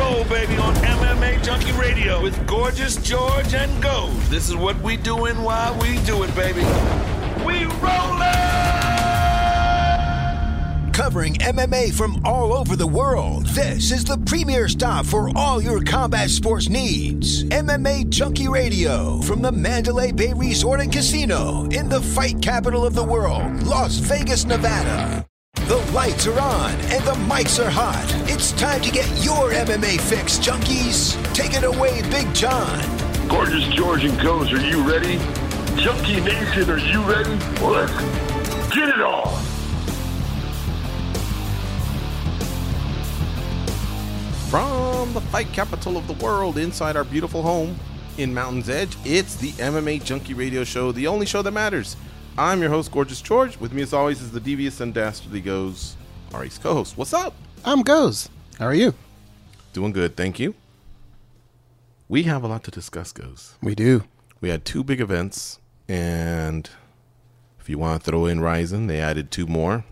roll, baby, on MMA Junkie Radio with Gorgeous George and Goz. This is what we doing while we do it, baby. We rollin'! Covering MMA from all over the world, this is the premier stop for all your combat sports needs. MMA Junkie Radio from the Mandalay Bay Resort and Casino in the fight capital of the world, Las Vegas, Nevada. The lights are on and the mics are hot. It's time to get your MMA fix, junkies. Take it away, Big John. Gorgeous George and Goz, are you ready? Junkie Nation, are you ready? Well, let's get it on. From the fight capital of the world, inside our beautiful home in Mountain's Edge, it's the MMA Junkie Radio Show, the only show that matters. I'm your host, Gorgeous George. With me, as always, is the devious and dastardly Goz, our ace co-host. What's up? I'm Goz. How are you? Doing good, thank you. We have a lot to discuss, Goz. We do. We had two big events, and if you want to throw in Ryzen, they added two more.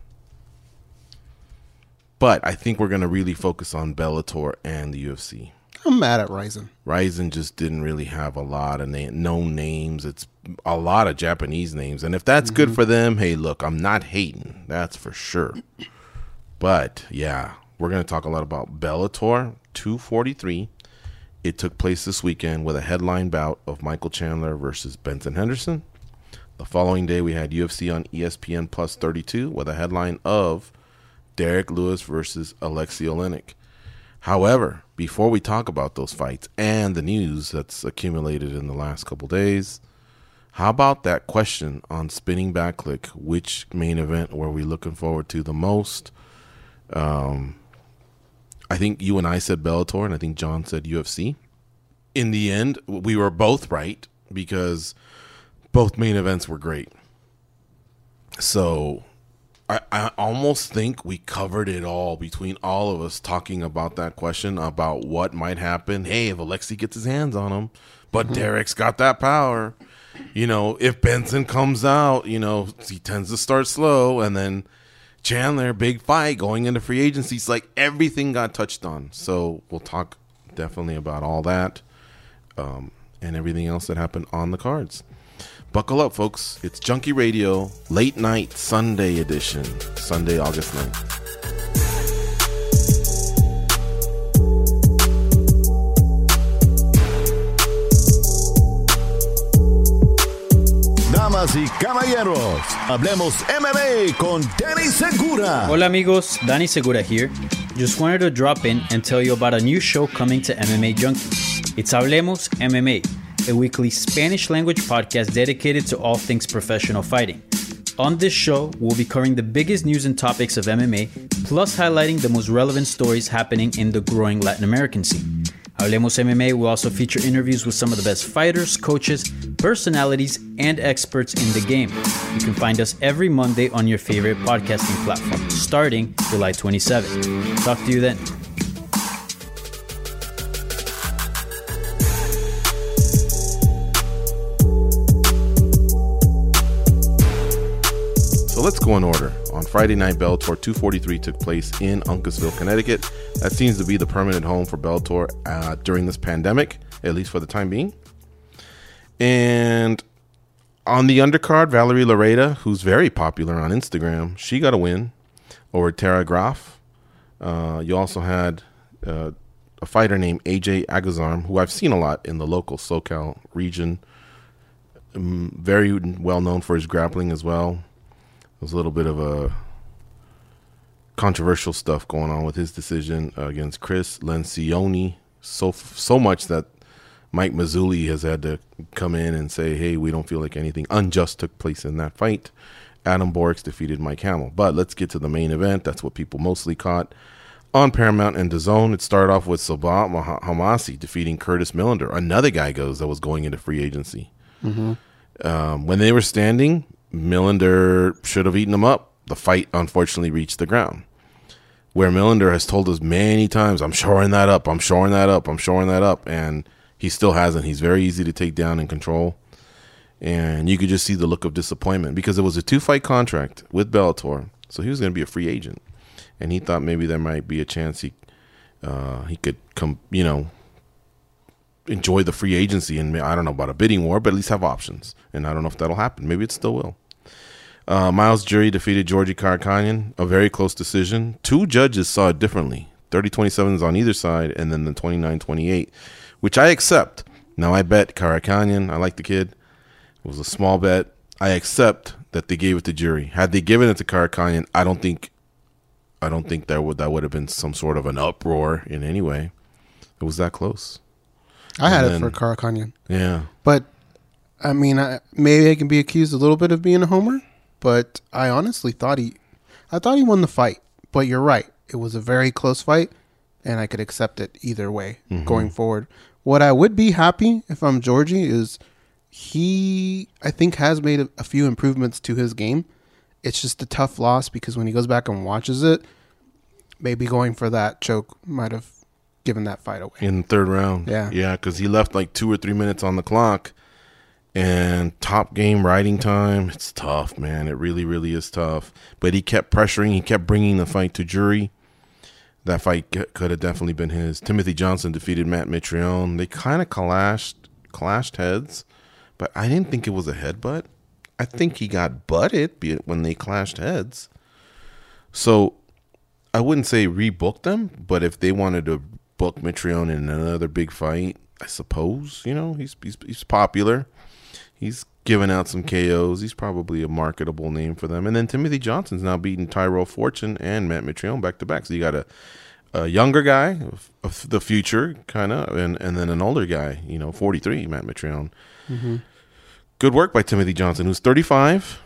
But I think we're going to really focus on Bellator and the UFC. I'm mad at Ryzen. Ryzen just didn't really have a lot of known names. It's a lot of Japanese names. And if that's good for them, hey, look, I'm not hating. That's for sure. But, yeah, we're going to talk a lot about Bellator 243. It took place this weekend with a headline bout of Michael Chandler versus Benson Henderson. The following day, we had UFC on ESPN Plus 32 with a headline of Derek Lewis versus Alexei Oleinik. However, before we talk about those fights and the news that's accumulated in the last couple days, how about that question on Spinning Back Click? Which main event were we looking forward to the most? I think you and I said Bellator, and I think John said UFC. In the end, we were both right because both main events were great. So I almost think we covered it all between all of us talking about that question about what might happen. Hey, if Alexei gets his hands on him, but Derek's got that power. You know, if Benson comes out, you know, he tends to start slow. And then Chandler, big fight going into free agency. It's like everything got touched on. So we'll talk definitely about all that and everything else that happened on the cards. Buckle up, folks. It's Junkie Radio, late night Sunday edition, Sunday, August 9th. Damas y caballeros, hablemos MMA con Danny Segura. Hola amigos, Danny Segura here. Just wanted to drop in and tell you about a new show coming to MMA Junkie. It's Hablemos MMA, a weekly Spanish language podcast dedicated to all things professional fighting. On this show, we'll be covering the biggest news and topics of MMA, plus highlighting the most relevant stories happening in the growing Latin American scene. Hablemos MMA will also feature interviews with some of the best fighters, coaches, personalities, and experts in the game. You can find us every Monday on your favorite podcasting platform, starting July 27. Talk to you then. Let's go in order. On Friday night, Bellator 243 took place in Uncasville, Connecticut. That seems to be the permanent home for Bellator during this pandemic, at least for the time being. And on the undercard, Valerie Lareda, who's very popular on Instagram, she got a win over Tara Graf. You also had a fighter named AJ Agazarm, who I've seen a lot in the local SoCal region. Very well known for his grappling as well. There's a little bit of a controversial stuff going on with his decision against Chris Lencioni. So much that Mike Mazzulli has had to come in and say, hey, we don't feel like anything unjust took place in that fight. Adam Borics defeated Mike Hamill. But let's get to the main event. That's what people mostly caught on Paramount and DAZN. It started off with Sabah Hamasi defeating Curtis Millender. Another guy that was going into free agency. When they were standing, Millender should have eaten him up. The fight, unfortunately, reached the ground. Where Millender has told us many times, I'm shoring that up, I'm shoring that up, I'm shoring that up. And he still hasn't. He's very easy to take down and control. And you could just see the look of disappointment because it was a 2-fight contract with Bellator. So he was going to be a free agent. And he thought maybe there might be a chance he he could come, enjoy the free agency, and I don't know about a bidding war, but at least have options. And I don't know if that'll happen. Maybe it still will. Miles Jury defeated Georgi Karakhanyan, a very close decision. 2 judges saw it differently. 30-27s on either side, and then the 29-28, which I accept. Now, I bet Karakhanyan. I like the kid. It was a small bet. I accept that they gave it to Jury. Had they given it to Karakhanyan, I don't think that would have been some sort of an uproar in any way. It was that close. I had it for Karakhanyan. Yeah. But, I mean, maybe I can be accused a little bit of being a homer, but I honestly thought he won the fight. But you're right. It was a very close fight, and I could accept it either way going forward. What I would be happy if I'm Georgie is he, I think, has made a few improvements to his game. It's just a tough loss because when he goes back and watches it, maybe going for that choke might have given that fight away. In the 3rd round. Yeah. Yeah, because he left like 2 or 3 minutes on the clock. And top game riding time, it's tough, man. It really, really is tough. But he kept pressuring. He kept bringing the fight to Jury. That fight could have definitely been his. Timothy Johnson defeated Matt Mitrione. They kind of clashed heads, but I didn't think it was a headbutt. I think he got butted when they clashed heads. So I wouldn't say rebook them, but if they wanted to book Mitrione in another big fight, I suppose, he's popular. He's given out some KOs. He's probably a marketable name for them. And then Timothy Johnson's now beaten Tyrell Fortune and Matt Mitrione back-to-back. So you got a younger guy of the future, kind of, and then an older guy, 43, Matt Mitrione. Mm-hmm. Good work by Timothy Johnson, who's 35,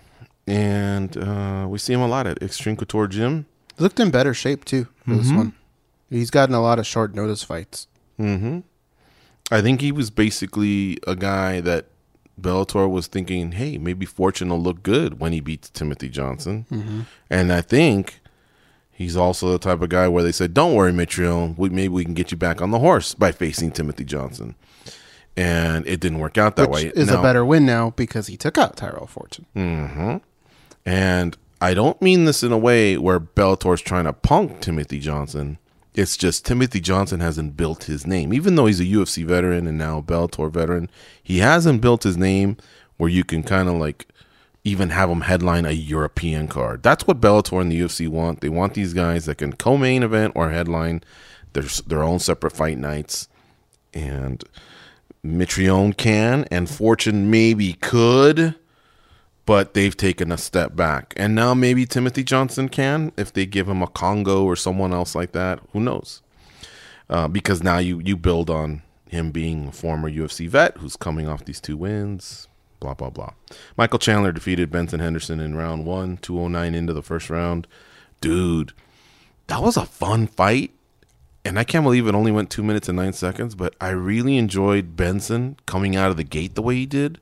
and we see him a lot at Extreme Couture Gym. Looked in better shape, too, for this one. He's gotten a lot of short notice fights. Mm-hmm. I think he was basically a guy that Bellator was thinking, hey, maybe Fortune will look good when he beats Timothy Johnson. Mm-hmm. And I think he's also the type of guy where they said, don't worry, Mitrione, maybe we can get you back on the horse by facing Timothy Johnson. And it didn't work out that way. Which is a better win now because he took out Tyrell Fortune. Mm-hmm. And I don't mean this in a way where Bellator's trying to punk Timothy Johnson. It's just Timothy Johnson hasn't built his name. Even though he's a UFC veteran and now a Bellator veteran, he hasn't built his name where you can kind of like even have him headline a European card. That's what Bellator and the UFC want. They want these guys that can co-main event or headline their own separate fight nights. And Mitrione can, and Fortune maybe could, but they've taken a step back. And now maybe Timothy Johnson can if they give him a Congo or someone else like that. Who knows? Because now you build on him being a former UFC vet who's coming off these 2 wins, blah, blah, blah. Michael Chandler defeated Benson Henderson in round 1, 209 into the first round. Dude, that was a fun fight. And I can't believe it only went 2 minutes and 9 seconds, but I really enjoyed Benson coming out of the gate the way he did.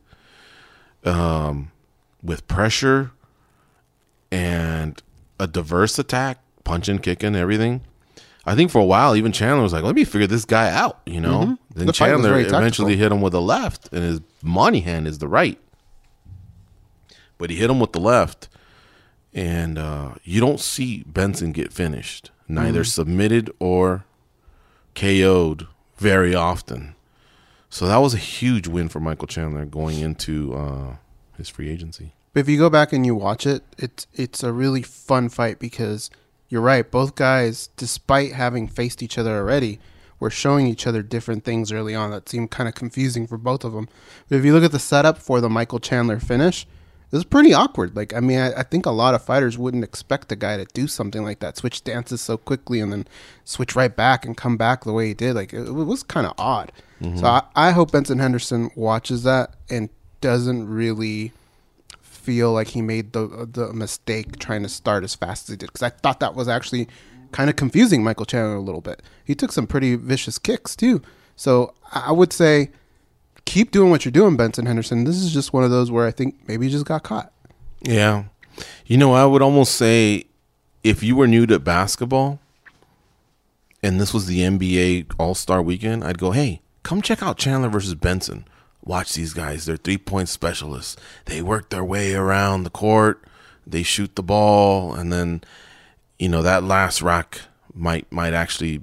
With pressure and a diverse attack, punching, kicking, everything. I think for a while, even Chandler was like, let me figure this guy out, Mm-hmm. Then Chandler eventually hit him with a left, and his money hand is the right. But he hit him with the left, and you don't see Benson get finished, neither submitted or KO'd very often. So that was a huge win for Michael Chandler going into his free agency. But if you go back and you watch it, it's a really fun fight because you're right. Both guys, despite having faced each other already, were showing each other different things early on that seemed kind of confusing for both of them. But if you look at the setup for the Michael Chandler finish, it was pretty awkward. Like, I mean, I think a lot of fighters wouldn't expect a guy to do something like that, switch stances so quickly and then switch right back and come back the way he did. Like, it was kind of odd. Mm-hmm. So I hope Benson Henderson watches that and doesn't really feel like he made the mistake trying to start as fast as he did, because I thought that was actually kind of confusing Michael Chandler a little bit. He took some pretty vicious kicks too. So I would say keep doing what you're doing, Benson Henderson. This is just one of those where I think maybe you just got caught. Yeah. I would almost say if you were new to basketball and this was the NBA All-Star Weekend, I'd go, hey, come check out Chandler versus Benson. Watch these guys. They're 3-point specialists. They work their way around the court. They shoot the ball. And then, that last rack might actually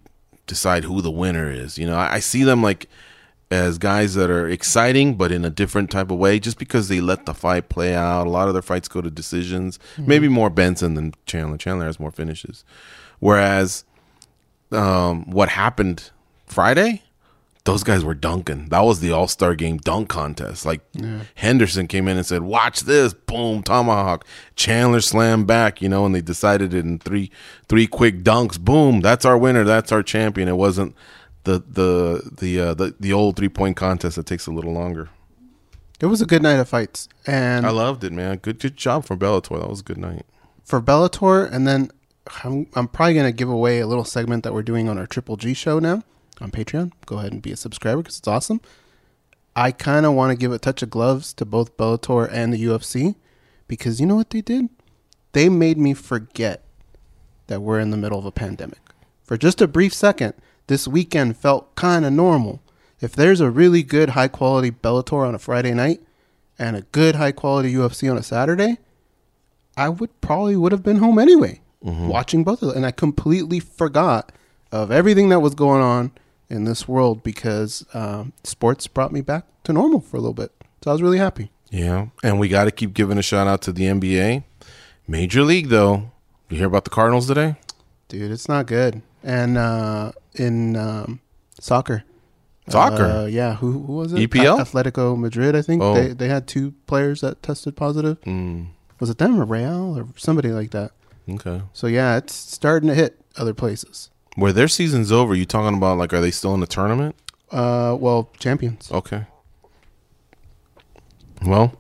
decide who the winner is. You know, I see them like as guys that are exciting, but in a different type of way, just because they let the fight play out. A lot of their fights go to decisions. Maybe more Benson than Chandler. Chandler has more finishes. Whereas what happened Friday, those guys were dunking. That was the All-Star Game dunk contest. Like Henderson came in and said, "Watch this!" Boom, tomahawk. Chandler slammed back, you know, and they decided it in three quick dunks. Boom, that's our winner. That's our champion. It wasn't the old 3-point contest that takes a little longer. It was a good night of fights, and I loved it, man. Good job for Bellator. That was a good night for Bellator. And then I'm probably gonna give away a little segment that we're doing on our Triple G show now on Patreon. Go ahead and be a subscriber because it's awesome. I kind of want to give a touch of gloves to both Bellator and the UFC because you know what they did? They made me forget that we're in the middle of a pandemic. For just a brief second, this weekend felt kind of normal. If there's a really good high-quality Bellator on a Friday night and a good high-quality UFC on a Saturday, I would have been home anyway, watching both of them. And I completely forgot of everything that was going on in this world because sports brought me back to normal for a little bit. So I was really happy. Yeah, and we got to keep giving a shout out to the NBA. Major League, though. You hear about the Cardinals today? Dude, it's not good. And in soccer. Yeah, who was it? EPL? Atletico Madrid, I think. Oh. They had 2 players that tested positive. Was it them or Real or somebody like that? Okay. So, yeah, it's starting to hit other places. Where their season's over, you talking about, like, are they still in the tournament? Well, champions. Okay. Well,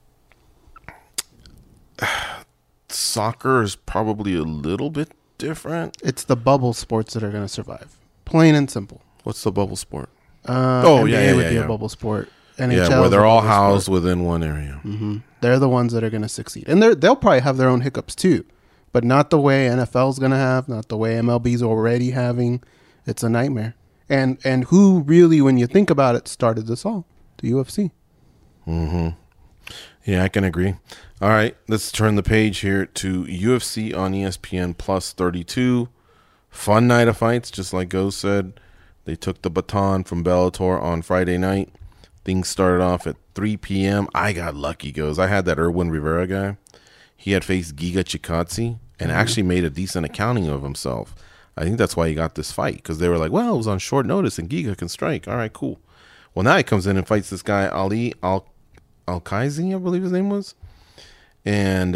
soccer is probably a little bit different. It's the bubble sports that are going to survive. Plain and simple. What's the bubble sport? NBA would be a bubble sport. NHL where they're all housed sport. within one area. They're the ones that are going to succeed. And they'll probably have their own hiccups too, but not the way NFL's going to have, not the way MLB's already having. It's a nightmare. And who really, when you think about it, started this all? The UFC. Yeah, I can agree. All right, let's turn the page here to UFC on ESPN Plus 32. Fun night of fights, just like Go said. They took the baton from Bellator on Friday night. Things started off at 3 p.m. I got lucky, Goes. I had that Erwin Rivera guy. He had faced Giga Chikadze and actually made a decent accounting of himself. I think that's why he got this fight, because they were like, well, it was on short notice and Giga can strike. All right, cool. Well, now he comes in and fights this guy, Ali Al-Kaizi, I believe his name was. And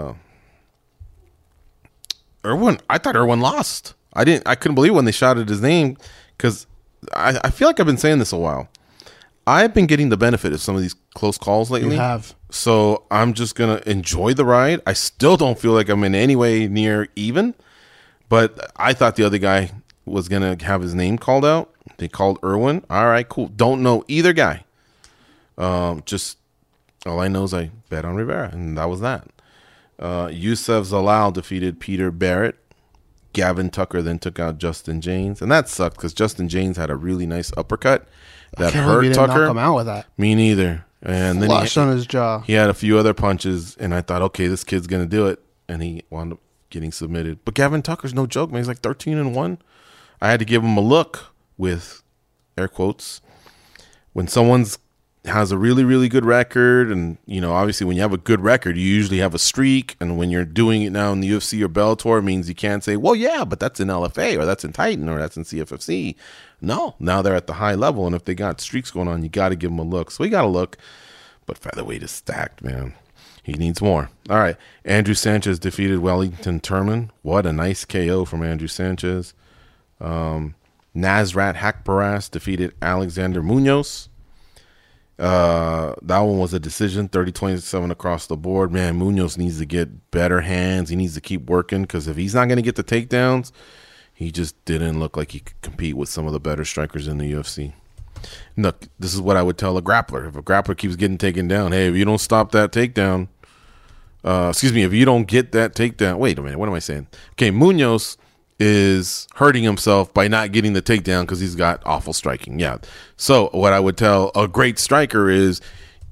I thought Erwin lost. I couldn't believe when they shouted his name, because I feel like I've been saying this a while. I've been getting the benefit of some of these close calls lately. You have. So I'm just going to enjoy the ride. I still don't feel like I'm in any way near even, but I thought the other guy was going to have his name called out. They called Erwin. All right, cool. Don't know either guy. Just all I know is I bet on Rivera, and that was that. Youssef Zalal defeated Peter Barrett. Gavin Tucker then took out Justin James, and that sucked because Justin James had a really nice uppercut that hurt Tucker. Knock him out with that. Me neither. And then Flush on his jaw. He had a few other punches, and I thought, okay, this kid's gonna do it, and he wound up getting submitted. But Gavin Tucker's no joke, man. He's like 13-1. I had to give him a look with air quotes when someone's has a really, really good record. And, you know, obviously when you have a good record, you usually have a streak. And when you're doing it now in the UFC or Bellator, it means you can't say, well, yeah, but that's in LFA or that's in Titan or that's in CFFC. No, now they're at the high level. And if they got streaks going on, you got to give them a look. So we got to look. But featherweight is stacked, man. He needs more. All right. Andrew Sanchez defeated Wellington Turman. What a nice KO from Andrew Sanchez. Nasrat Haqparast defeated Alexander Munoz. That one was a decision, 30-27 across the board. Man, Munoz needs to get better hands. He needs to keep working, because if he's not going to get the takedowns, he just didn't look like he could compete with some of the better strikers in the UFC. Look, this is what I would tell a grappler. If a grappler keeps getting taken down, hey, if you don't stop that takedown, if you don't get that takedown, wait a minute, what am I saying? Okay, Munoz is hurting himself by not getting the takedown because he's got awful striking. Yeah. So what I would tell a great striker is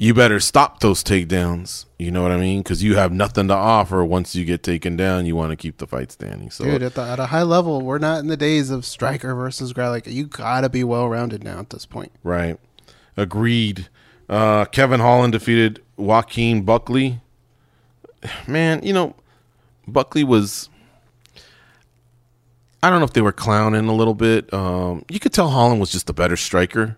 you better stop those takedowns. You know what I mean? Because you have nothing to offer once you get taken down. You want to keep the fight standing. So, dude, at a high level, we're not in the days of striker versus guy. Like, you gotta be well rounded now at this point. Right. Agreed. Kevin Holland defeated Joaquin Buckley. Man, Buckley was. I don't know if they were clowning a little bit. You could tell Holland was just a better striker.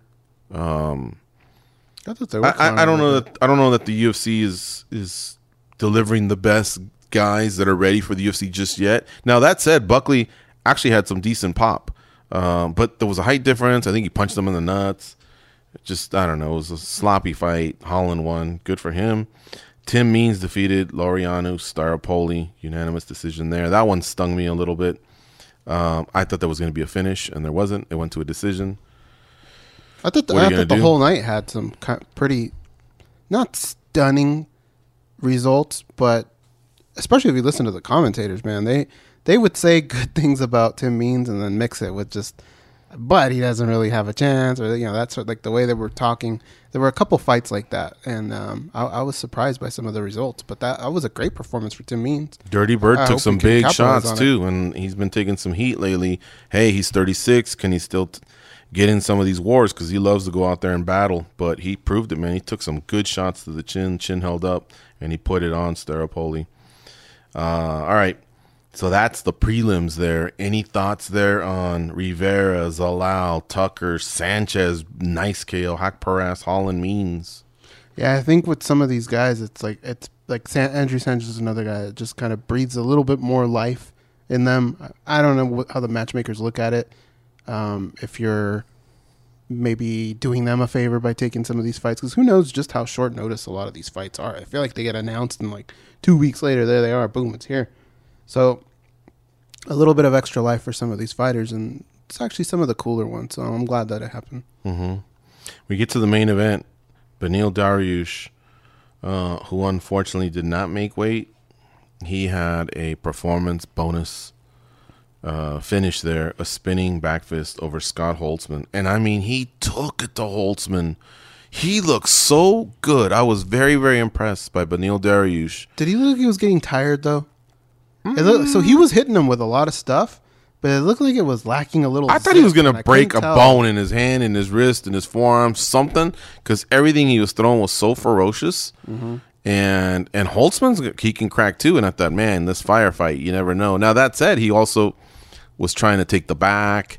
I don't know that the UFC is delivering the best guys that are ready for the UFC just yet. Now that said, Buckley actually had some decent pop, but there was a height difference. I think he punched him in the nuts. I don't know. It was a sloppy fight. Holland won. Good for him. Tim Means defeated Laureano Staropoli. Unanimous decision there. That one stung me a little bit. I thought there was going to be a finish, and there wasn't. It went to a decision. I thought the whole night had some pretty, not stunning results, but especially if you listen to the commentators, man, they would say good things about Tim Means and then mix it with just, but he doesn't really have a chance, or that's like the way they were talking. There were a couple fights like that, and I was surprised by some of the results. But that was a great performance for Tim Means. Dirty Bird took some big shots too, and he's been taking some heat lately. Hey, he's 36. Can he still get in some of these wars? Because he loves to go out there and battle. But he proved it, man. He took some good shots to the chin. Chin held up, and he put it on Staropoli. All right. So that's the prelims there. Any thoughts there on Rivera, Zalal, Tucker, Sanchez, Nice KO, Haqparast, Holland, Means? Yeah, I think with some of these guys, it's like Andrew Sanchez is another guy that just kind of breathes a little bit more life in them. I don't know how the matchmakers look at it. If you're maybe doing them a favor by taking some of these fights, because who knows just how short notice a lot of these fights are. I feel like they get announced and like 2 weeks later, there they are, boom, it's here. So a little bit of extra life for some of these fighters, and it's actually some of the cooler ones. So I'm glad that it happened. Mm-hmm. We get to the main event. Beneil Dariush, who unfortunately did not make weight. He had a performance bonus finish there, a spinning back fist over Scott Holtzman. And I mean, he took it to Holtzman. He looked so good. I was very, very impressed by Beneil Dariush. Did he look like he was getting tired, though? So he was hitting him with a lot of stuff, but it looked like it was lacking a little. I thought he was going to break a bone in his hand, in his wrist, in his forearm, something, because everything he was throwing was so ferocious. Mm-hmm. And Holtzman's, he can crack too. And I thought, man, this firefight, you never know. Now, that said, he also was trying to take the back.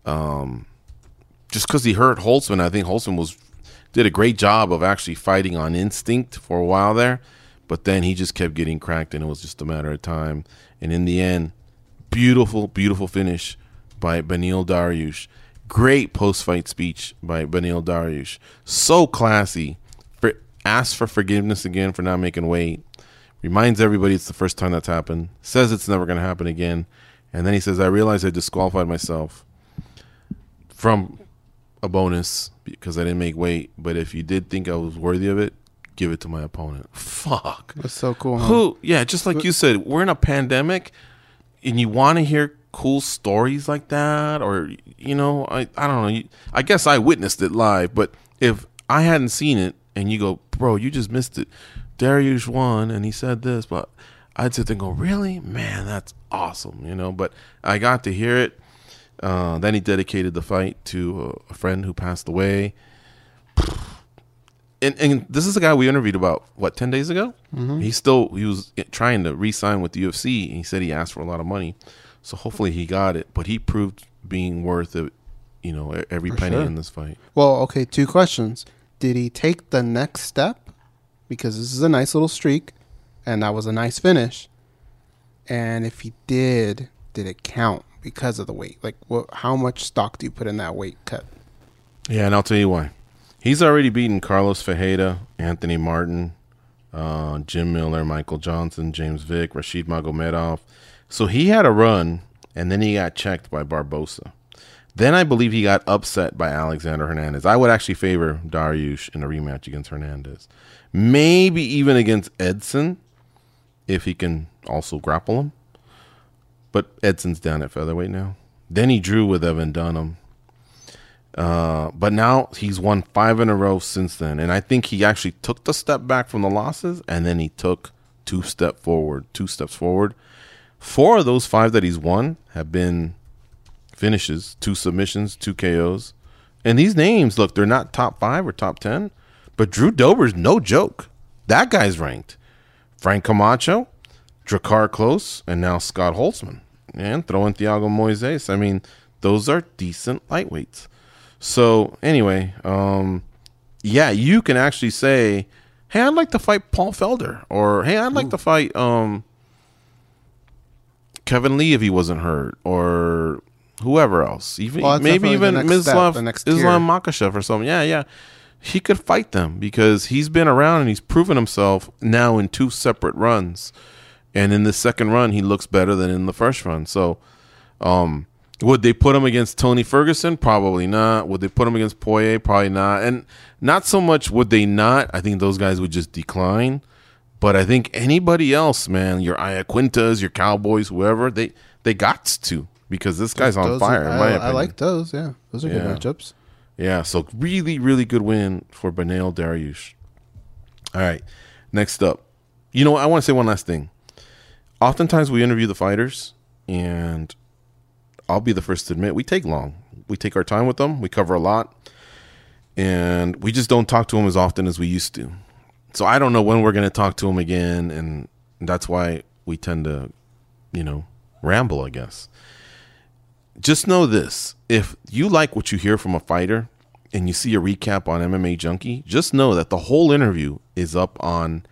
Just because he hurt Holtzman, I think Holtzman did a great job of actually fighting on instinct for a while there. But then he just kept getting cracked, and it was just a matter of time. And in the end, beautiful, beautiful finish by Beneil Dariush. Great post-fight speech by Beneil Dariush. So classy. Asks for forgiveness again for not making weight. Reminds everybody it's the first time that's happened. Says it's never going to happen again. And then he says, I realized I disqualified myself from a bonus because I didn't make weight. But if you did think I was worthy of it, give it to my opponent. Fuck. That's so cool, huh? Yeah, just like you said, we're in a pandemic, and you want to hear cool stories like that, or, I don't know. I guess I witnessed it live, but if I hadn't seen it, and you go, bro, you just missed it. Dariush won, and he said this, but I'd sit there and go, really? Man, that's awesome, But I got to hear it. Then he dedicated the fight to a friend who passed away. And this is a guy we interviewed about, 10 days ago? Mm-hmm. He was trying to re-sign with the UFC, and he said he asked for a lot of money. So hopefully he got it, but he proved being worth it, every penny in this fight. Well, okay, 2 questions. Did he take the next step? Because this is a nice little streak, and that was a nice finish. And if he did it count because of the weight? Like, how much stock do you put in that weight cut? Yeah, and I'll tell you why. He's already beaten Carlos Ferreira, Anthony Martin, Jim Miller, Michael Johnson, James Vick, Rashid Magomedov. So he had a run, and then he got checked by Barbosa. Then I believe he got upset by Alexander Hernandez. I would actually favor Dariush in a rematch against Hernandez. Maybe even against Edson, if he can also grapple him. But Edson's down at featherweight now. Then he drew with Evan Dunham. But now he's won 5 in a row since then. And I think he actually took the step back from the losses, and then he took 2 steps forward. 4 of those 5 that he's won have been finishes, 2 submissions, 2 KOs. And these names, look, they're not top 5 or top 10, but Drew Dober's no joke. That guy's ranked. Frank Camacho, Drakkar Klose, and now Scott Holtzman. And throw in Thiago Moises. I mean, those are decent lightweights. So, anyway, yeah, you can actually say, hey, I'd like to fight Paul Felder. Or, hey, I'd like to fight Kevin Lee if he wasn't hurt. Or whoever else. Maybe even Islam Makhachev or something. Yeah. He could fight them because he's been around and he's proven himself now in 2 separate runs. And in the second run, he looks better than in the first run. So, would they put him against Tony Ferguson? Probably not. Would they put him against Poirier? Probably not. And not so much would they not. I think those guys would just decline. But I think anybody else, man, your Iaquintas, your Cowboys, whoever, they got to because this guy's on fire, in my opinion. I like those, yeah. Those are good matchups. Yeah, so really, really good win for Beneil Dariush. All right, next up. You know what? I want to say one last thing. Oftentimes we interview the fighters, and I'll be the first to admit, we take long. We take our time with them. We cover a lot, and we just don't talk to them as often as we used to. So I don't know when we're going to talk to them again, and that's why we tend to, ramble, I guess. Just know this. If you like what you hear from a fighter and you see a recap on MMA Junkie, just know that the whole interview is up on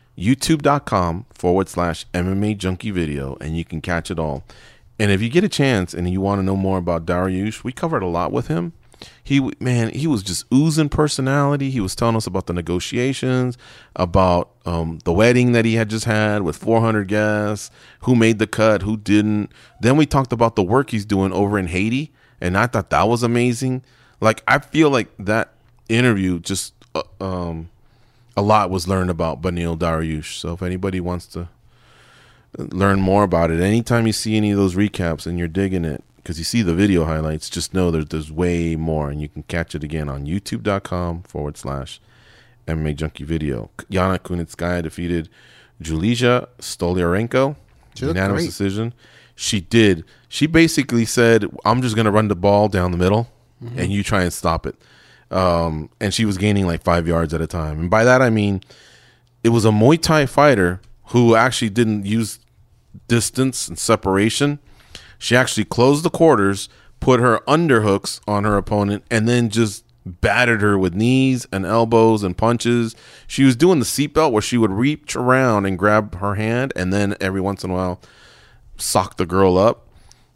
youtube.com/MMA Junkie video, and you can catch it all. And if you get a chance and you want to know more about Dariush, we covered a lot with him. He was just oozing personality. He was telling us about the negotiations, about the wedding that he had just had with 400 guests, who made the cut, who didn't. Then we talked about the work he's doing over in Haiti, and I thought that was amazing. Like, I feel like that interview just a lot was learned about Beneil Dariush. So if anybody wants to learn more about it, anytime you see any of those recaps and you're digging it, because you see the video highlights, just know there's way more, and you can catch it again on youtube.com/MMA Junkie video. Yana Kunitskaya defeated Julija Stoliarenko, unanimous decision. She did. She basically said, I'm just going to run the ball down the middle, and you try and stop it. And she was gaining like 5 yards at a time. And by that, I mean, it was a Muay Thai fighter who actually didn't use distance and separation. She actually closed the quarters, put her underhooks on her opponent, and then just battered her with knees and elbows and punches. She was doing the seatbelt where she would reach around and grab her hand, and then every once in a while sock the girl up.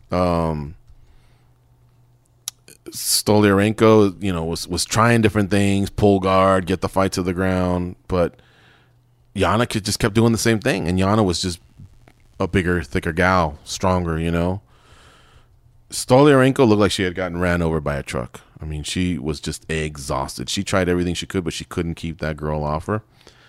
Stoliarenko, was trying different things, pull guard, get the fight to the ground, but Yana just kept doing the same thing, and Yana was just a bigger, thicker gal, stronger, Stoliarenko looked like she had gotten ran over by a truck. I mean, she was just exhausted. She tried everything she could, but she couldn't keep that girl off her.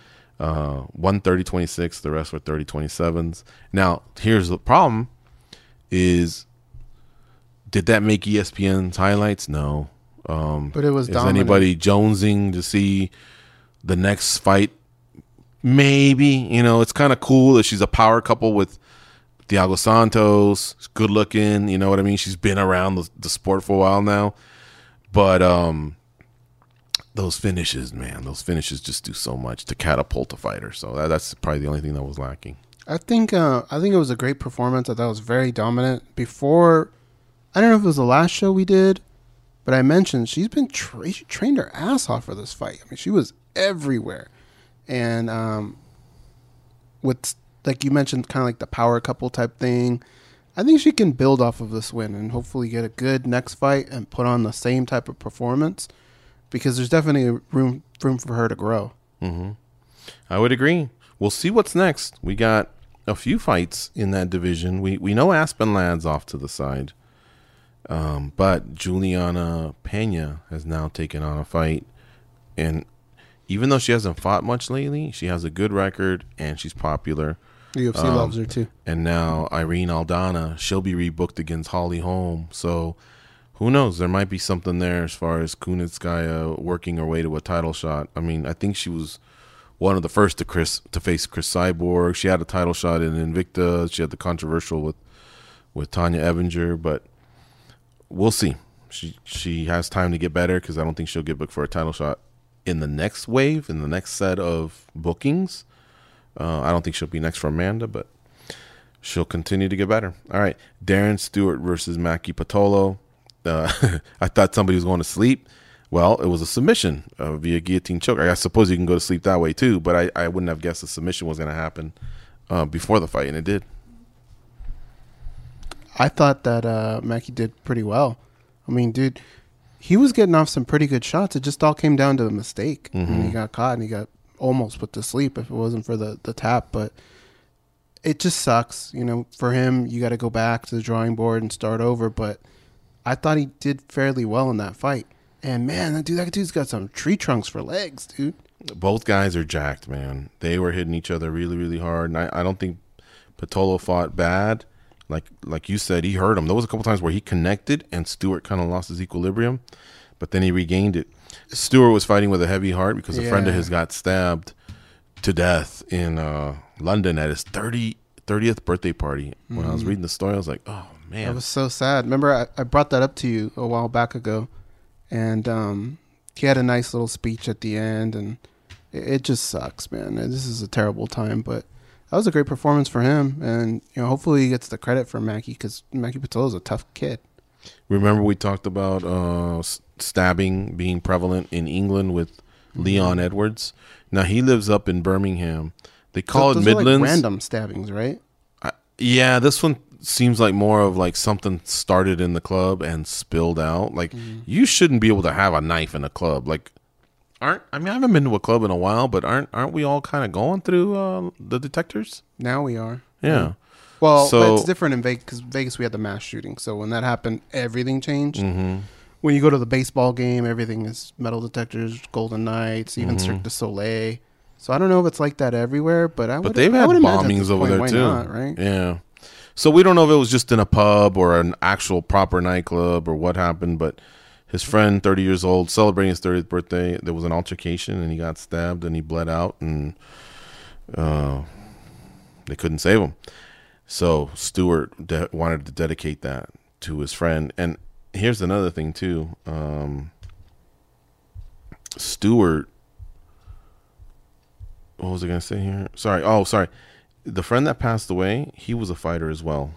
130-26, the rest were 30-27s. Now, here's the problem is, did that make ESPN's highlights? No. But it was is dominant. Anybody jonesing to see the next fight? Maybe. It's kind of cool that she's a power couple with Thiago Santos. She's good looking, you know what I mean? She's been around the sport for a while now. But those finishes just do so much to catapult a fighter. So that's probably the only thing that was lacking. I think it was a great performance. I thought it was very dominant. Before, I don't know if it was the last show we did, but I mentioned she trained her ass off for this fight. I mean, she was everywhere. And with, like you mentioned, kind of like the power couple type thing, I think she can build off of this win and hopefully get a good next fight and put on the same type of performance, because there's definitely room for her to grow. Mm-hmm. I would agree. We'll see what's next. We got a few fights in that division. We know Aspen Ladd's off to the side, but Juliana Pena has now taken on a fight, and even though she hasn't fought much lately, she has a good record and she's popular. UFC loves her too. And now Irene Aldana, she'll be rebooked against Holly Holm. So who knows? There might be something there as far as Kunitskaya working her way to a title shot. I mean, I think she was one of the first to face Chris Cyborg. She had a title shot in Invicta. She had the controversial with Tanya Evinger, but we'll see. She has time to get better because I don't think she'll get booked for a title shot in the next wave, in the next set of bookings. I don't think she'll be next for Amanda, but she'll continue to get better. All right, Darren Stewart versus Maki Pitolo. I thought somebody was going to sleep. Well, it was a submission via guillotine choke. I suppose you can go to sleep that way too, but I wouldn't have guessed the submission was going to happen before the fight, and it did. I thought that Maki did pretty well. I mean, dude, he was getting off some pretty good shots. It just all came down to a mistake. And he got caught, and he got almost put to sleep if it wasn't for the tap. But it just sucks. You know, for him, you got to go back to the drawing board and start over. But I thought he did fairly well in that fight. And, man, that dude's got some tree trunks for legs, dude. Both guys are jacked, man. They were hitting each other really, really hard. And I don't think Pitolo fought bad. Like you said, he hurt him. There was a couple times where he connected and Stewart kind of lost his equilibrium, but then he regained it. Stewart was fighting with a heavy heart because a friend of his got stabbed to death in London at his 30th birthday party. When I was reading the story, I was like, oh, man. That was so sad. Remember, I brought that up to you a while back ago, and he had a nice little speech at the end, and it just sucks, man. This is a terrible time, but that was a great performance for him, and hopefully he gets the credit for Maki because Maki Pitolo is a tough kid. Remember we talked about stabbing being prevalent in England with Leon Edwards? Now he lives up in Birmingham. They call it Midlands. Are like random stabbings, right? Yeah, this one seems like more of like something started in the club and spilled out. Like you shouldn't be able to have a knife in a club. Like. I haven't been to a club in a while, but aren't we all kind of going through the detectors? Now we are. Yeah. Well, but it's different in Vegas because Vegas we had the mass shooting. So when that happened, everything changed. When you go to the baseball game, everything is metal detectors, Golden Knights, even Cirque du Soleil. So I don't know if it's like that everywhere, but they've had bombings over there too, not, right? Yeah. So we don't know if it was just in a pub or an actual proper nightclub or what happened, but. His friend, 30 years old, celebrating his 30th birthday, there was an altercation, and he got stabbed, and he bled out, and they couldn't save him. So Stewart wanted to dedicate that to his friend. And here's another thing, too. Stewart, what was I going to say here? Sorry. The friend that passed away, he was a fighter as well.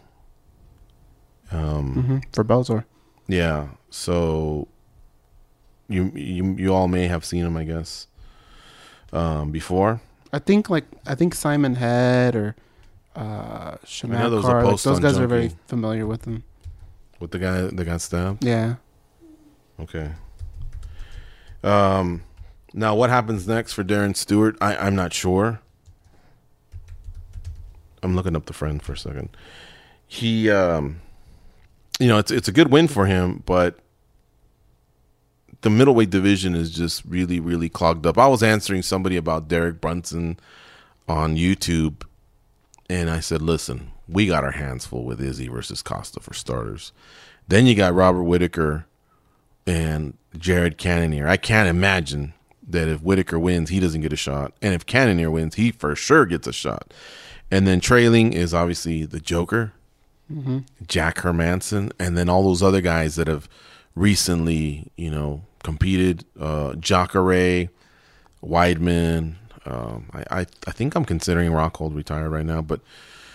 For Bellator. Yeah, so you all may have seen him, I guess, before. I think Simon Head or Shanakar, those guys are very familiar with him. With the guy that got stabbed? Yeah. Okay. Now, what happens next for Darren Stewart? I'm not sure. I'm looking up the friend for a second. He... it's a good win for him, but the middleweight division is just really, really clogged up. I was answering somebody about Derek Brunson on YouTube, and I said, listen, we got our hands full with Izzy versus Costa for starters. Then you got Robert Whittaker and Jared Cannonier. I can't imagine that if Whittaker wins, he doesn't get a shot. And if Cannonier wins, he for sure gets a shot. And then trailing is obviously the Joker. Jack Hermanson, and then all those other guys that have recently, competed. Jacare, Weidman. I think I'm considering Rockhold retired right now, but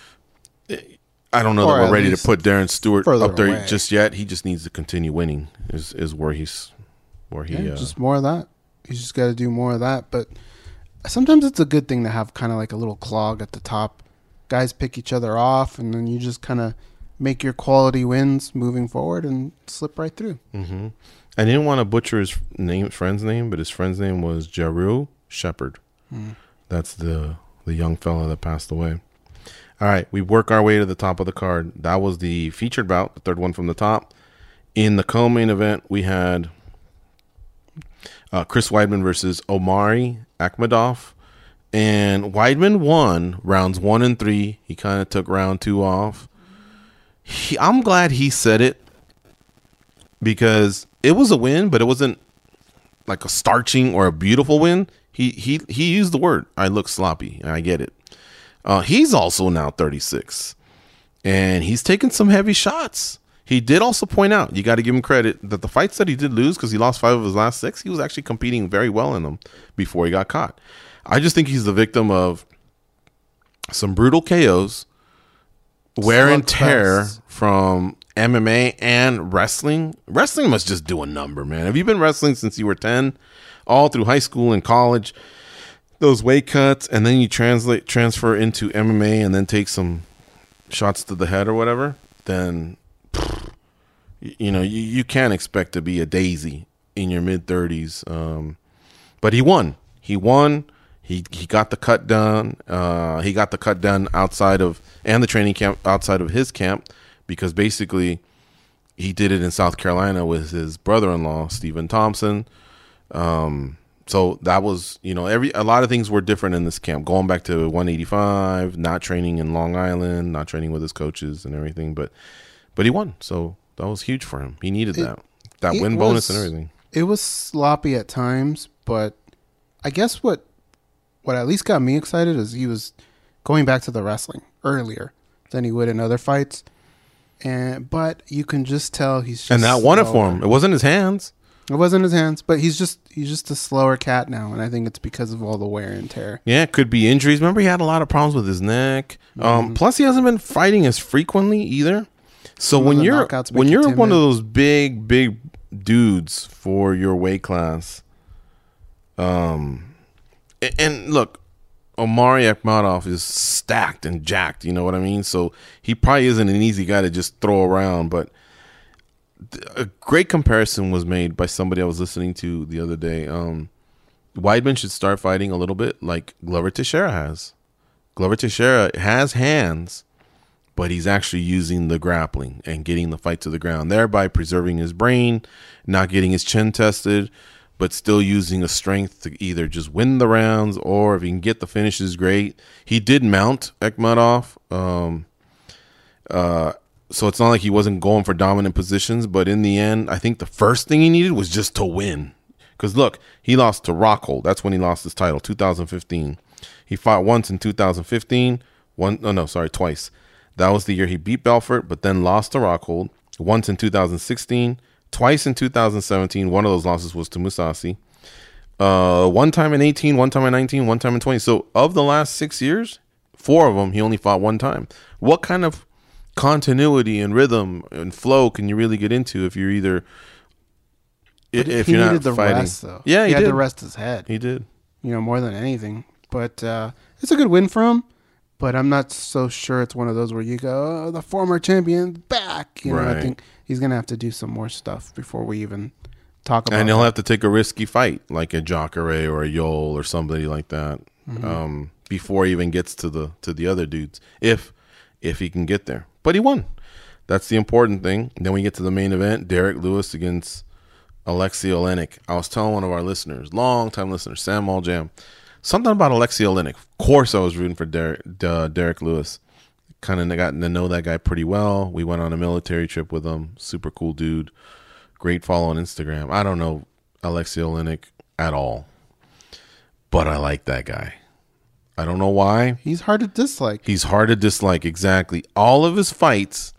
I don't know that we're ready to put Darren Stewart up there away just yet. He just needs to continue winning. Is where he just more of that. He's just got to do more of that. But sometimes it's a good thing to have kind of like a little clog at the top. Guys pick each other off, and then you just kind of make your quality wins moving forward and slip right through. I didn't want to butcher his friend's name, but his friend's name was Jaru Shepard. That's the young fella that passed away. All right, we work our way to the top of the card. That was the featured bout, the third one from the top. In the co-main event, we had Chris Weidman versus Omari Akhmedov. And Weidman won rounds 1 and 3. He kind of took round 2 off. I'm glad he said it because it was a win, but it wasn't like a starching or a beautiful win. He used the word, I look sloppy, and I get it. He's also now 36, and he's taken some heavy shots. He did also point out, you got to give him credit, that the fights that he did lose, because he lost 5 of his last 6, he was actually competing very well in them before he got caught. I just think he's the victim of some brutal KOs, wear and tear from MMA and wrestling. Wrestling must just do a number, man. Have you been wrestling since you were 10, all through high school and college? Those weight cuts, and then you transfer into MMA and then take some shots to the head or whatever, then you can't expect to be a daisy in your mid-30s. But he won. He got the cut done. He got the cut done and the training camp outside of his camp, because basically he did it in South Carolina with his brother-in-law, Stephen Thompson. So that was, a lot of things were different in this camp, going back to 185, not training in Long Island, not training with his coaches and everything. But he won. So that was huge for him. He needed that win bonus and everything. It was sloppy at times, but I guess what at least got me excited is he was going back to the wrestling earlier than he would in other fights. But you can just tell he's just, and that won it for him. It wasn't his hands. It wasn't his hands, but he's just a slower cat now, and I think it's because of all the wear and tear. Yeah, it could be injuries. Remember, he had a lot of problems with his neck. Plus, he hasn't been fighting as frequently either. So when you're one of those big dudes for your weight class, and look, Omari Akhmadov is stacked and jacked. You know what I mean? So he probably isn't an easy guy to just throw around, but. A great comparison was made by somebody I was listening to the other day. Weidman should start fighting a little bit like Glover Teixeira has. Glover Teixeira has hands, but he's actually using the grappling and getting the fight to the ground, thereby preserving his brain, not getting his chin tested, but still using a strength to either just win the rounds or if he can get the finishes, great. He did mount Akhmadov. So it's not like he wasn't going for dominant positions, but in the end, I think the first thing he needed was just to win. Because look, he lost to Rockhold. That's when he lost his title, 2015. He fought once in 2015. Twice. That was the year he beat Belfort, but then lost to Rockhold. Once in 2016, twice in 2017. One of those losses was to Mousasi. One time in 18, one time in 19, one time in 20. So of the last 6 years, 4 of them, he only fought one time. What kind of continuity and rhythm and flow can you really get into if you're either if you're not fighting? Rest, though. Yeah, he had to rest his head. He did, more than anything. But it's a good win for him. But I'm not so sure it's one of those where you go, the former champion's back. Right. I think he's gonna have to do some more stuff before we even talk about. And he'll have to take a risky fight like a Jacare or a Yol or somebody like that before he even gets to the other dudes. If he can get there. But he won. That's the important thing. Then we get to the main event, Derek Lewis against Alexei Oleinik. I was telling one of our listeners, long-time listeners, Sam Aljam, something about Alexei Oleinik. Of course I was rooting for Derek Lewis. Kind of gotten to know that guy pretty well. We went on a military trip with him. Super cool dude. Great follow on Instagram. I don't know Alexei Oleinik at all, but I like that guy. I don't know why. He's hard to dislike. Exactly. All of his fights,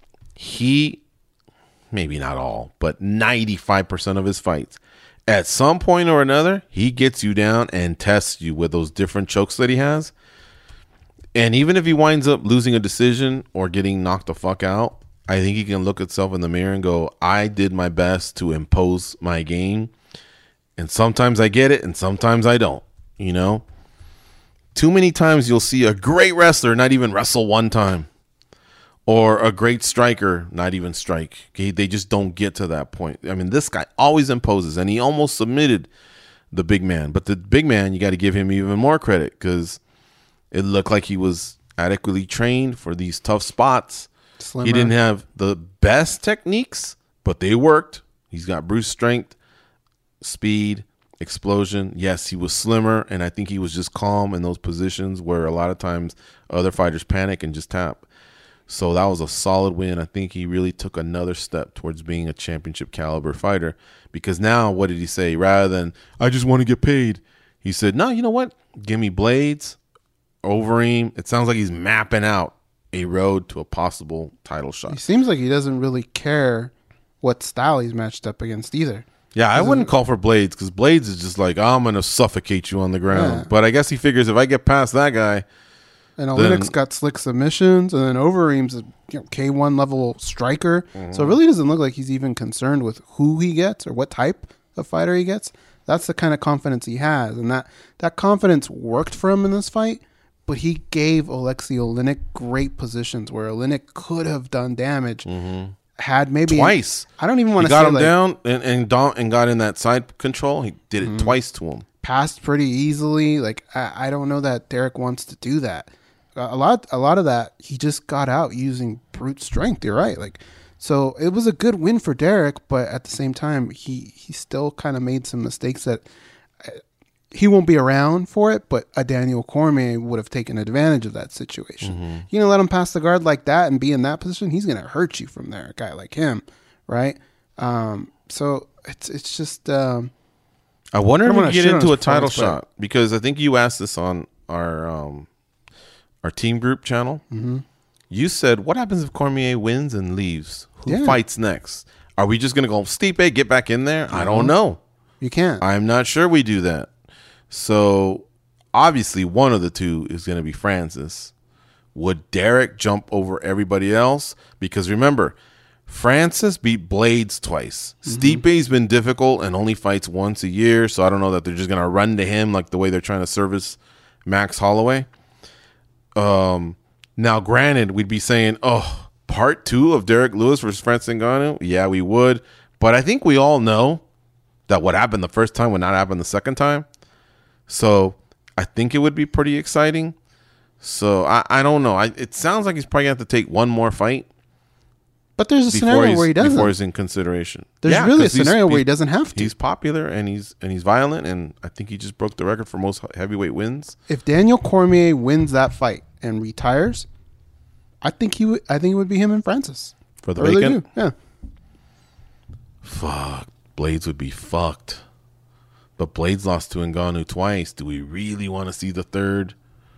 maybe not all, but 95% of his fights, at some point or another, he gets you down and tests you with those different chokes that he has. And even if he winds up losing a decision or getting knocked the fuck out, I think he can look himself in the mirror and go, I did my best to impose my game. And sometimes I get it and sometimes I don't, Too many times you'll see a great wrestler not even wrestle one time, or a great striker not even strike. Okay? They just don't get to that point. I mean, this guy always imposes, and he almost submitted the big man. But the big man, you got to give him even more credit because it looked like he was adequately trained for these tough spots. Slimmer. He didn't have the best techniques, but they worked. He's got brute strength, speed, explosion. Yes, he was slimmer, and I think he was just calm in those positions where a lot of times other fighters panic and just tap. So that was a solid win. I think he really took another step towards being a championship caliber fighter, because now what did he say? Rather than, I just want to get paid, he said, no, you know what? Give me Blades, Overeem. It sounds like he's mapping out a road to a possible title shot. He seems like he doesn't really care what style he's matched up against either. Yeah, I wouldn't call for Blades, because Blades is just like, I'm going to suffocate you on the ground. Yeah. But I guess he figures if I get past that guy. And Oleinik's got slick submissions, and then Overeem's a K1 level striker. So it really doesn't look like he's even concerned with who he gets or what type of fighter he gets. That's the kind of confidence he has. And that confidence worked for him in this fight, but he gave Alexei Oleinik great positions where Oleinik could have done damage. Had maybe Twice. I don't even want to say got him like, down and got in that side control. He did it twice to him. passed pretty easily. Like I don't know that Derek wants to do that. A lot of that he just got out using brute strength. You're right. Like so it was a good win for Derek, but at the same time he still kind of made some mistakes that he won't be around for it. But a Daniel Cormier would have taken advantage of that situation. You know, let him pass the guard like that and be in that position. He's gonna hurt you from there. A guy like him, right? So it's just. I wonder if we can get shit on into his a title performance, but- shot, because I think you asked this on our team group channel. You said, what happens if Cormier wins and leaves? Who fights next? Are we just going to go, Stipe, get back in there? I don't know. You can't. I'm not sure we do that. So obviously one of the two is going to be Francis. Would Derek jump over everybody else? Because remember, Francis beat Blades twice. Stipe's been difficult and only fights once a year, so I don't know that they're just going to run to him like the way they're trying to service Max Holloway. Now, granted, we'd be saying, oh, part 2 of Derek Lewis versus Francis Ngannou? Yeah, we would. But I think we all know that what happened the first time would not happen the second time. So I think it would be pretty exciting. So I don't know. It sounds like he's probably going to have to take one more fight. But there's a scenario where he doesn't. Before he's in consideration. There's really a scenario where he doesn't have to. He's popular and he's violent, and I think he just broke the record for most heavyweight wins. If Daniel Cormier wins that fight and retires, I think it would be him and Francis For the I really vacant? do. Yeah. Fuck. Blades would be fucked. But Blades lost to Ngannou twice. Do we really want to see the third?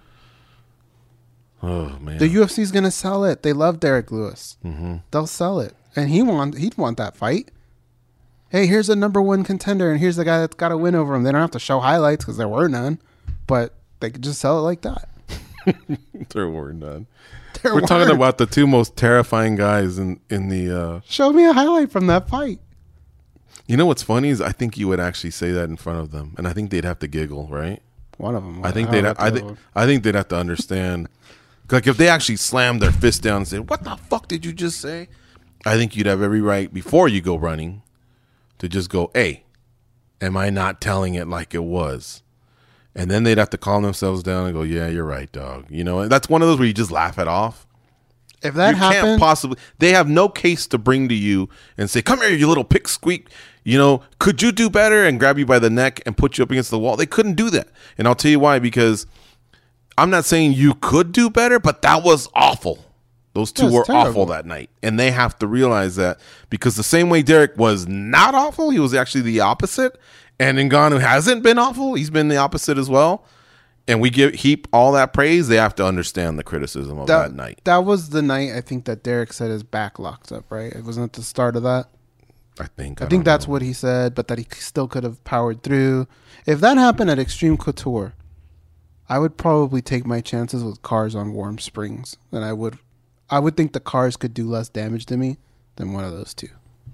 Oh, man. The UFC's gonna sell it. They love Derek Lewis. They'll sell it, and he'd want that fight. Hey, here's a number 1 contender, and here's the guy that's got to win over him. They don't have to show highlights because there were none, but they could just sell it like that. There were none. We're talking about the 2 most terrifying guys in the. Show me a highlight from that fight. You know what's funny is I think you would actually say that in front of them, and I think they'd have to giggle, right? One of them. I think they'd have to understand. Like if they actually slammed their fist down and said, "What the fuck did you just say?" I think you'd have every right before you go running to just go, "Hey, am I not telling it like it was?" And then they'd have to calm themselves down and go, "Yeah, you're right, dog." You know, and that's one of those where you just laugh it off. If that happened, can't possibly. They have no case to bring to you and say, "Come here, you little pick squeak." You know, could you do better? And grab you by the neck and put you up against the wall. They couldn't do that, and I'll tell you why. Because I'm not saying you could do better, but that was awful. Those 2 were terrible. awful that night, and they have to realize that, because the same way Derek was not awful, he was actually the opposite. And Ngannou hasn't been awful; he's been the opposite as well. And we heap all that praise. They have to understand the criticism of that night. That was the night I think that Derek said his back locked up. Right? It wasn't at the start of that. I think that's what he said, but that he still could have powered through. If that happened at Extreme Couture, I would probably take my chances with cars on Warm Springs than I would. I would think the cars could do less damage to me than one of those 2.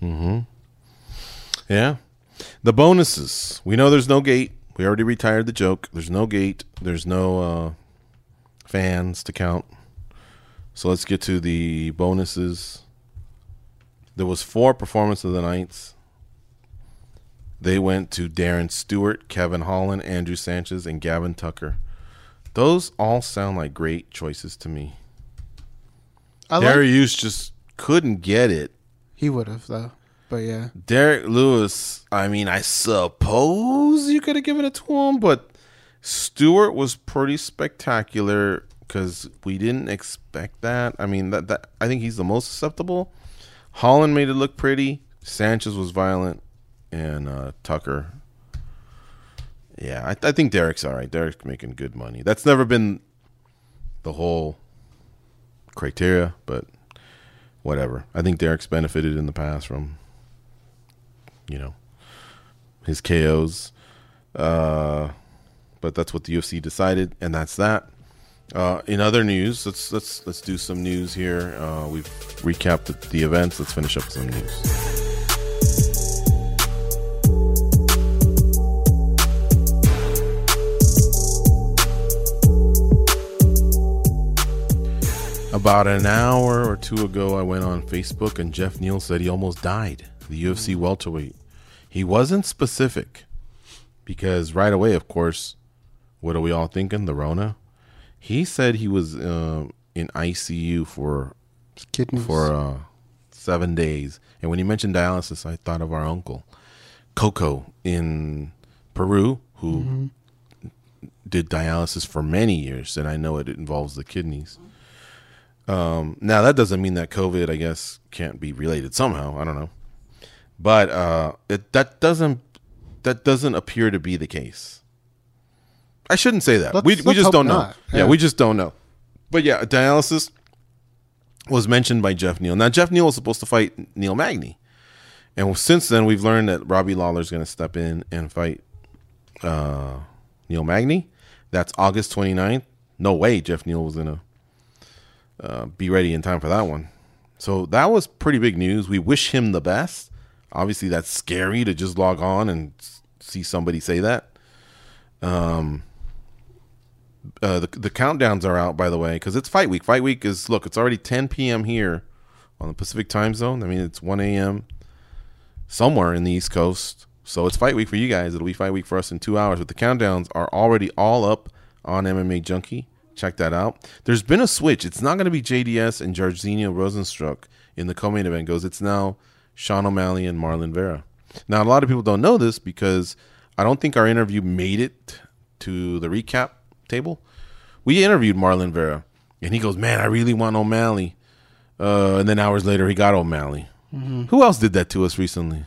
Yeah. The bonuses. We know there's no gate. We already retired the joke. There's no gate. There's no fans to count. So let's get to the bonuses. There was 4 performance of the nights. They went to Darren Stewart, Kevin Holland, Andrew Sanchez, and Gavin Tucker. Those all sound like great choices to me. Darius just couldn't get it. He would have, though. But yeah. Derek Lewis, I mean, I suppose you could have given it to him, but Stewart was pretty spectacular because we didn't expect that. I mean, that I think he's the most susceptible. Holland made it look pretty. Sanchez was violent, and Tucker. Yeah, I think Derek's all right. Derek's making good money. That's never been the whole criteria, but whatever. I think Derek's benefited in the past from, his KOs. But that's what the UFC decided, and that's that. In other news, let's do some news here. We've recapped the events. Let's finish up some news. About an hour or two ago, I went on Facebook, and Jeff Neal said he almost died. The UFC welterweight. He wasn't specific, because right away, of course, what are we all thinking? The Rona. He said he was in ICU for Kidneys. for 7 days. And when he mentioned dialysis, I thought of our uncle Coco in Peru, who did dialysis for many years, and I know it involves the kidneys. Now that doesn't mean that COVID, I guess, can't be related somehow. I don't know, but that doesn't appear to be the case. I shouldn't say that. We just don't know. Yeah, we just don't know. But yeah, dialysis was mentioned by Jeff Neal. Now, Jeff Neal was supposed to fight Neil Magny. And since then, we've learned that Robbie Lawler's going to step in and fight Neil Magny. That's August 29th. No way Jeff Neal was going to be ready in time for that one. So that was pretty big news. We wish him the best. Obviously, that's scary to just log on and see somebody say that. The countdowns are out, by the way, because it's fight week. Fight week is, look, it's already 10 p.m. here on the Pacific time zone. I mean, it's 1 a.m. somewhere in the East Coast. So it's fight week for you guys. It'll be fight week for us in 2 hours. But the countdowns are already all up on MMA Junkie. Check that out. There's been a switch. It's not going to be JDS and Jairzinho Rosenstruck in the co-main event. It's now Sean O'Malley and Marlon Vera. Now, a lot of people don't know this because I don't think our interview made it to the recap table. We interviewed Marlon Vera, and he goes, man, I really want O'Malley. And then hours later, he got O'Malley. Mm-hmm. Who else did that to us recently?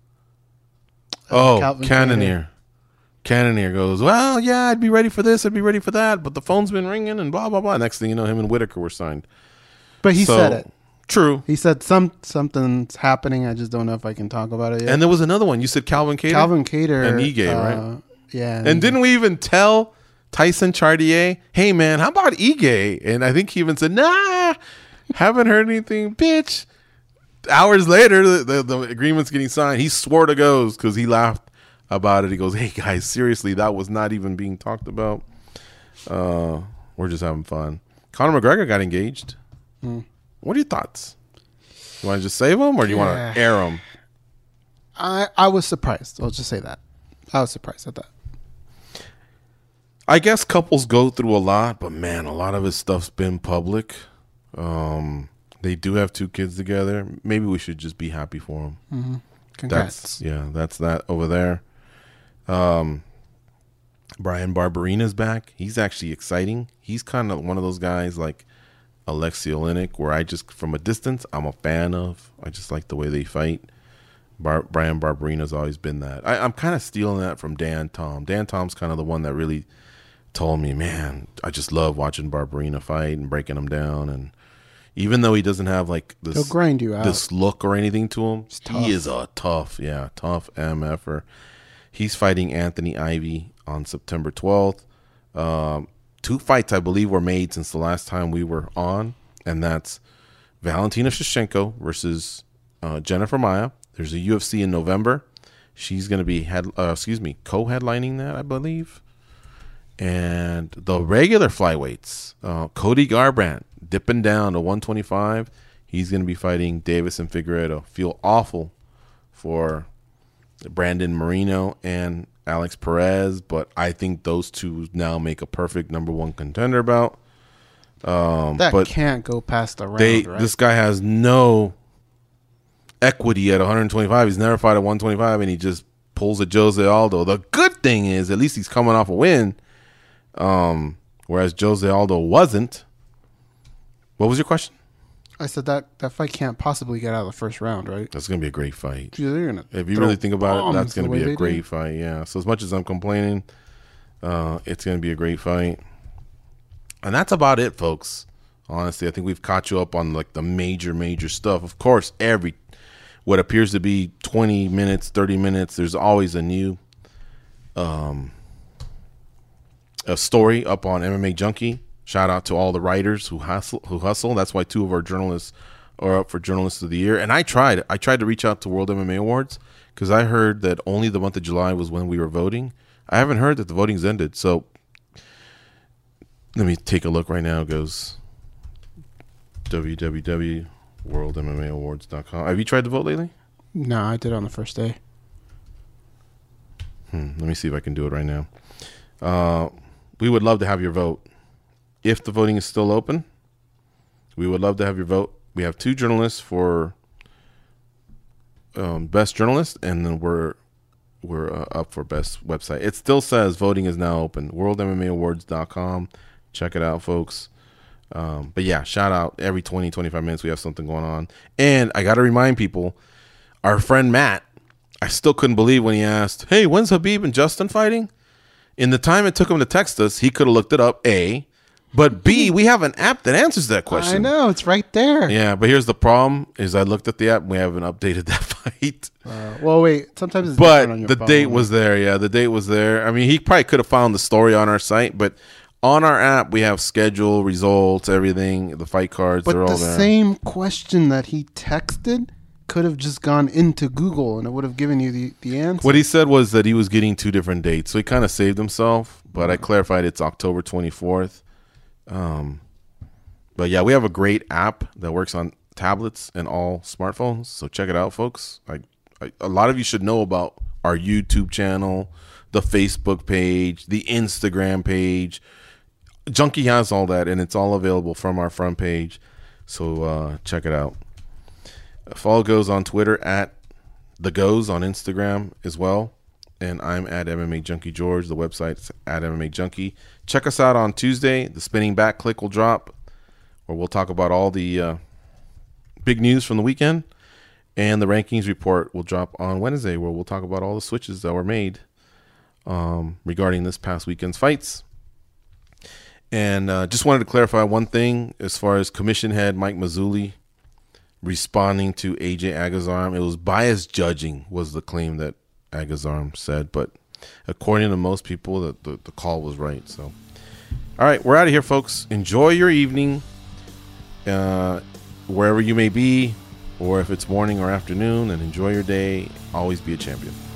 Cannonier. Cannonier goes, well, yeah, I'd be ready for this, I'd be ready for that, but the phone's been ringing and blah, blah, blah. Next thing you know, him and Whitaker were signed. But he said it. True. He said something's happening. I just don't know if I can talk about it yet. And there was another one. You said Calvin Kattar? Calvin Kattar. And Ige, right? Yeah. And didn't we even tell Tyson Chartier, hey, man, how about Ige? And I think he even said, nah, haven't heard anything, bitch. Hours later, the agreement's getting signed. He swore to goes because he laughed about it. He goes, hey, guys, seriously, that was not even being talked about. We're just having fun. Conor McGregor got engaged. What are your thoughts? You want to just save him or do you want to air him? I was surprised. I'll just say that. I was surprised at that. I guess couples go through a lot, but man, a lot of his stuff's been public. They do have 2 kids together. Maybe we should just be happy for him. Mm-hmm. Congrats. That's that over there. Brian Barberina's back. He's actually exciting. He's kind of one of those guys like Alexei Oleinik, where I just, from a distance, I'm a fan of. I just like the way they fight. Brian Barberina's always been that. I'm kind of stealing that from Dan Tom. Dan Tom's kind of the one that really told me, man, I just love watching Barberina fight and breaking him down. And even though he doesn't have like this, he'll grind you out. This look or anything to him, he is a tough MFer. He's fighting Anthony Ivy on September 12th. 2 fights, I believe, were made since the last time we were on, and that's Valentina Shevchenko versus Jennifer Maia. There's a UFC in November. She's going to be co-headlining that, I believe. And the regular flyweights, Cody Garbrandt dipping down to 125. He's going to be fighting Davison Figueiredo. Feel awful for Brandon Moreno and Alex Perez, but I think those 2 now make a perfect number 1 contender bout. But can't go past the round, right? This guy has no equity at 125. He's never fought at 125, and he just pulls a Jose Aldo. The good thing is, at least he's coming off a win. whereas Jose Aldo wasn't. What was your question? I said that fight can't possibly get out of the first round, right? That's going to be a great fight. If you really think about it, that's going to be a great fight, yeah. So as much as I'm complaining, it's going to be a great fight. And that's about it, folks. Honestly, I think we've caught you up on like the major stuff. Of course, what appears to be 20 minutes, 30 minutes, there's always a new a story up on MMA Junkie. Shout out to all the writers who hustle. That's why 2 of our journalists are up for Journalists of the Year. And I tried to reach out to World MMA Awards because I heard that only the month of July was when we were voting. I haven't heard that the voting's ended. So let me take a look right now. It goes www.worldmmaawards.com. Have you tried to vote lately? No, I did on the first day. Let me see if I can do it right now. We would love to have your vote. If the voting is still open, we would love to have your vote. We have 2 journalists for best journalist, and then we're up for best website. It still says voting is now open. WorldMMAAwards.com. Check it out, folks. But yeah, shout out. Every 20, 25 minutes we have something going on. And I got to remind people, our friend Matt, I still couldn't believe when he asked, hey, when's Khabib and Justin fighting? In the time it took him to text us, he could have looked it up, A. But B, we have an app that answers that question. I know, it's right there. Yeah, but here's the problem: is I looked at the app and we haven't updated that fight. Well, wait. Sometimes it's but on your the phone. date was there. Yeah, the date was there. I mean, he probably could have found the story on our site, but on our app we have schedule, results, everything. The fight cards, they're all there. But the same question that he texted could have just gone into Google and it would have given you the answer. What he said was that he was getting 2 different dates, so he kind of saved himself. But I clarified it's October 24th. But yeah, we have a great app that works on tablets and all smartphones, so check it out, folks. A lot of you should know about our YouTube channel, the Facebook page, the Instagram page. Junkie has all that, and it's all available from our front page, so check it out. Follow Goes on Twitter at The Goes on Instagram as well. And I'm at MMA Junkie George. The website's at MMA Junkie. Check us out on Tuesday. The Spinning Back Click will drop, where we'll talk about all the big news from the weekend. And the rankings report will drop on Wednesday, where we'll talk about all the switches that were made regarding this past weekend's fights. And just wanted to clarify one thing as far as commission head Mike Mazzulli responding to AJ Agazarm. It was biased judging was the claim that Agazarm said, but according to most people, the call was right. So, all right, we're out of here, folks. Enjoy your evening, wherever you may be, or if it's morning or afternoon, and enjoy your day. Always be a champion.